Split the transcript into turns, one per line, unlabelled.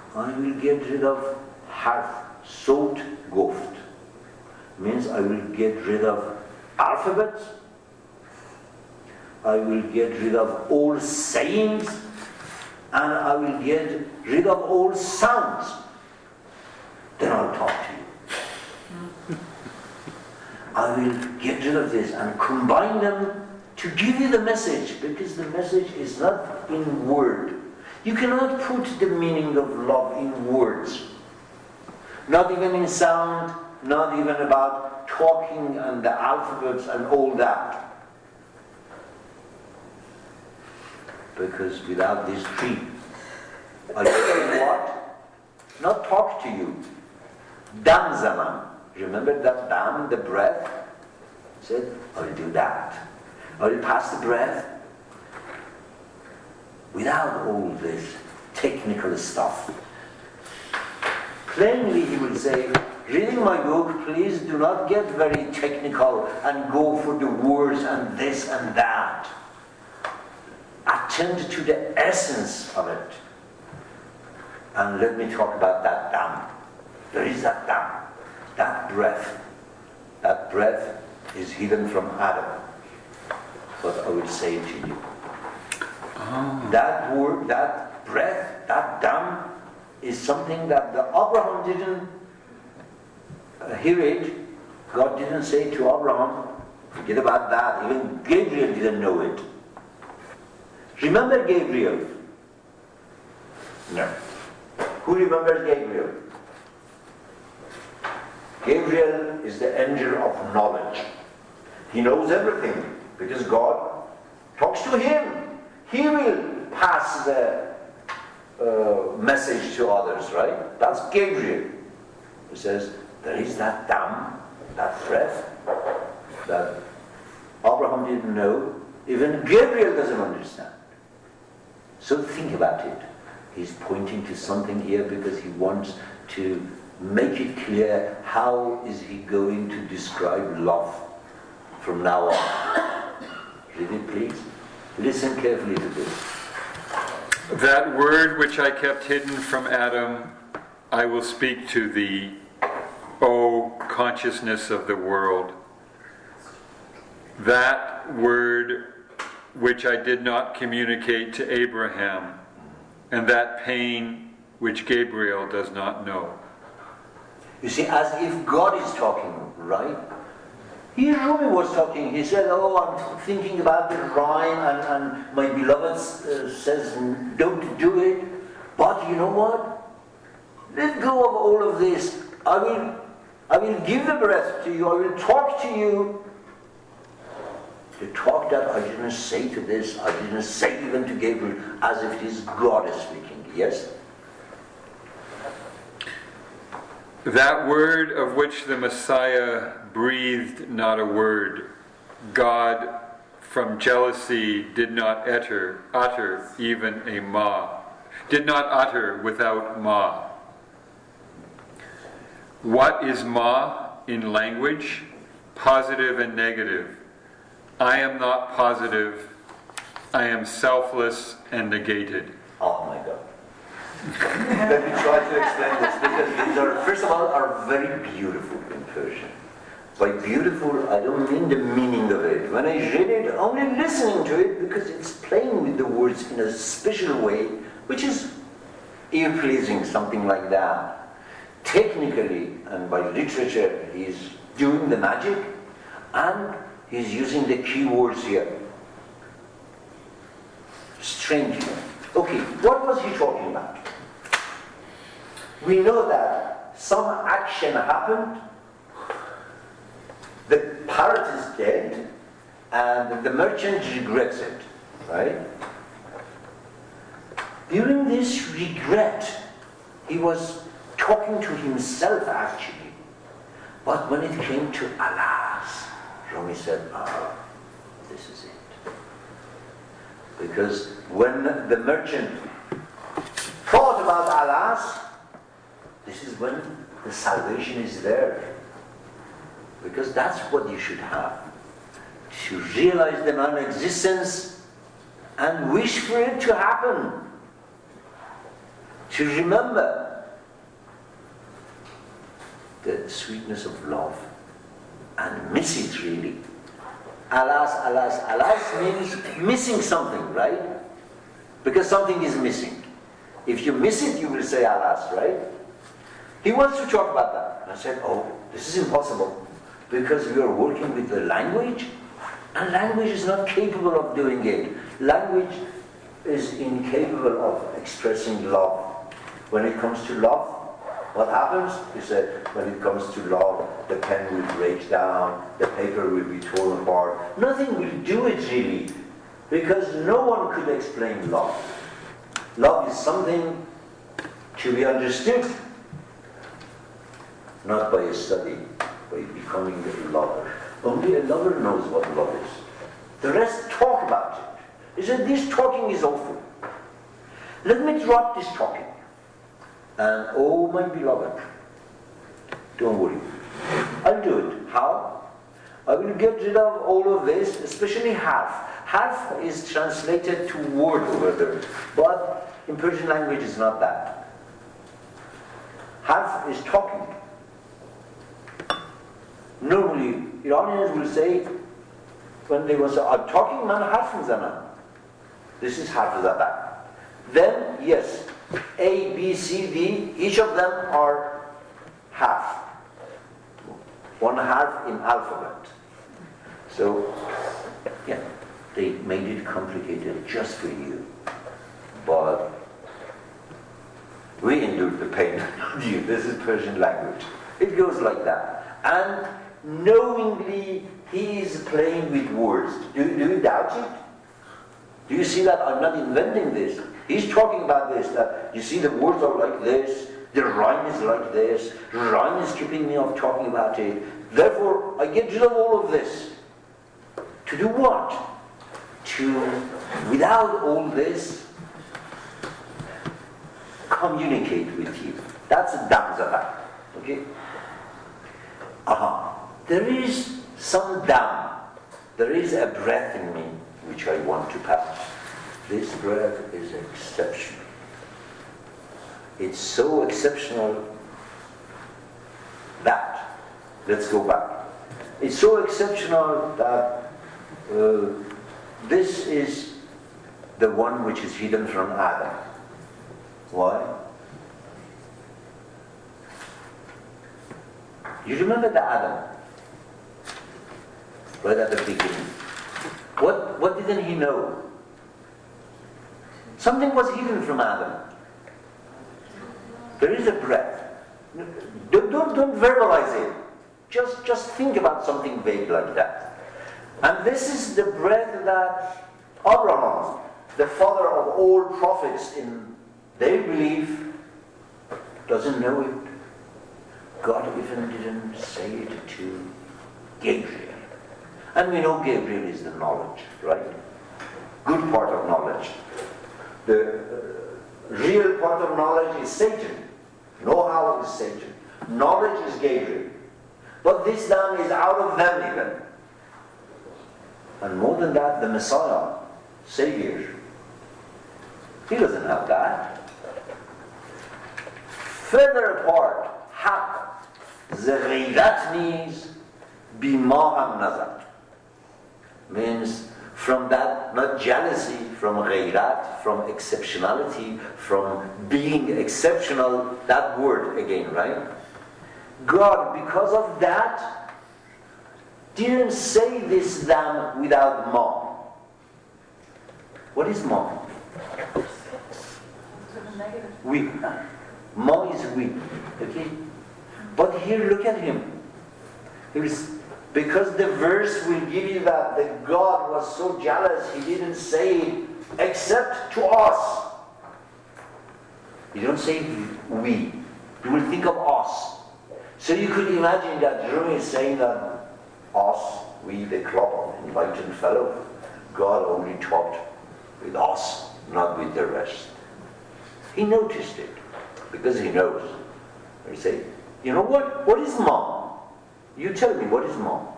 I will get rid of harf, sot, goft. Means I will get rid of alphabets. I will get rid of all sayings, and I will get rid of all sounds. Then I'll talk to you. I will get rid of this and combine them to give you the message, because the message is not in word. You cannot put the meaning of love in words. Not even in sound, not even about talking and the alphabets and all that. Because without these three, I'll tell you what? Not talk to you. Dam zaman. Remember that dam, the breath? He said, I'll do that. I'll pass the breath. Without all this technical stuff. Plainly he will say, reading my book, please do not get very technical and go for the words and this and that. Attend to the essence of it. And let me talk about that dam. There is that dam, that breath. That breath is hidden from Adam. But I will say it to you. Oh. That word, that breath, that dam is something that the Abraham didn't hear it. God didn't say to Abraham, forget about that. Even Gabriel didn't know it. Remember Gabriel? No. Who remembers Gabriel? Gabriel is the angel of knowledge. He knows everything because God talks to him. He will pass the message to others, right? That's Gabriel. He says, there is that dam, that breath, that Abraham didn't know. Even Gabriel doesn't understand. So think about it. He's pointing to something here because he wants to make it clear how is he going to describe love from now on. Read it, please. Listen carefully to this.
That word which I kept hidden from Adam, I will speak to thee, O consciousness of the world. That word which I did not communicate to Abraham, and that pain which Gabriel does not know.
You see, as if God is talking, right? Here Rumi was talking. He said, oh, I'm thinking about the rhyme, and my beloved says, don't do it. But you know what? Let go of all of this. I will give the breath to you. I will talk to you. The talk that I didn't say to this, I didn't say even to Gabriel, as if it is God speaking. Yes?
That word of which the Messiah breathed not a word, God from jealousy did not utter even a ma, did not utter without ma. What is ma in language? Positive and negative. I am not positive. I am selfless and negated.
Oh my God. Let me try to explain this, because these are, first of all, are very beautiful in Persian. By beautiful, I don't mean the meaning of it. When I read it, only listening to it, because it's playing with the words in a special way, which is ear-pleasing, something like that. Technically, and by literature, he's doing the magic, and he's using the key words here. Strangely. Okay, what was he talking about? We know that some action happened, the parrot is dead, and the merchant regrets it, right? During this regret, he was talking to himself actually. But when it came to alas, Rumi said, this is it. Because when the merchant thought about alas, this is when the salvation is there. Because that's what you should have. To realize the non-existence and wish for it to happen. to remember the sweetness of love and miss it really. Alas, alas, alas means missing something, right? Because something is missing. If you miss it, you will say alas, right? He wants to talk about that. And I said, oh, this is impossible. Because we are working with the language, and language is not capable of doing it. Language is incapable of expressing love. When it comes to love, what happens? He said, when it comes to love, the pen will break down, the paper will be torn apart. Nothing will do it really, because no one could explain love. Love is something to be understood, not by a study, by becoming a lover. Only a lover knows what love is. The rest talk about it. He said, this talking is awful. Let me drop this talking. And oh my beloved, don't worry, I'll do it. How? I will get rid of all of this, especially half. Half is translated to word over there, but in Persian language it's not that. Half is talking. Normally, Iranians will say, when they will say, I'm talking, man harf mizanem. This is harf zada. Then, yes, A, B, C, D, each of them are half. One half in alphabet. So, yeah, they made it complicated just for you. But we endured the pain, not you. This is Persian language. It goes like that. And knowingly, he is playing with words. Do you doubt it? Do you see that I'm not inventing this? He's talking about this, that you see the words are like this, the rhyme is like this, rhyme is keeping me off talking about it. Therefore, I get rid of all of this. To do what? To, without all this, communicate with you. That's a damzada. Okay? There is some dam. There is a breath in me which I want to pass. This breath is exceptional. It's so exceptional that, let's go back. It's so exceptional that this is the one which is hidden from Adam. Why? You remember the Adam? Right at the beginning. What didn't he know? Something was hidden from Adam. There is a breath. Don't verbalize it. Just think about something vague like that. And this is the breath that Abraham, the father of all prophets in their belief, doesn't know it. God even didn't say it to Gabriel. And we know Gabriel is the knowledge, right? Good part of knowledge. The real part of knowledge is Satan. Know-how is Satan. Knowledge is Gabriel. But this dam is out of them even. And more than that, the Messiah, Savior, he doesn't have that. Further apart, Haq, the ghayrat needs, bima ham nazar. Means from that, not jealousy, from ghayrat, from exceptionality, from being exceptional, that word again, right? God, because of that, didn't say this dam without ma. What is ma? We. Ma is we. Okay? But here, look at him. Because the verse will give you that God was so jealous, he didn't say it except to us. You don't say we. You will think of us. So you could imagine that Rumi is saying that us, we, the club of enlightened fellow, God only talked with us, not with the rest. He noticed it, because he knows. He say, you know what? What is Ma? You tell me, what is Ma?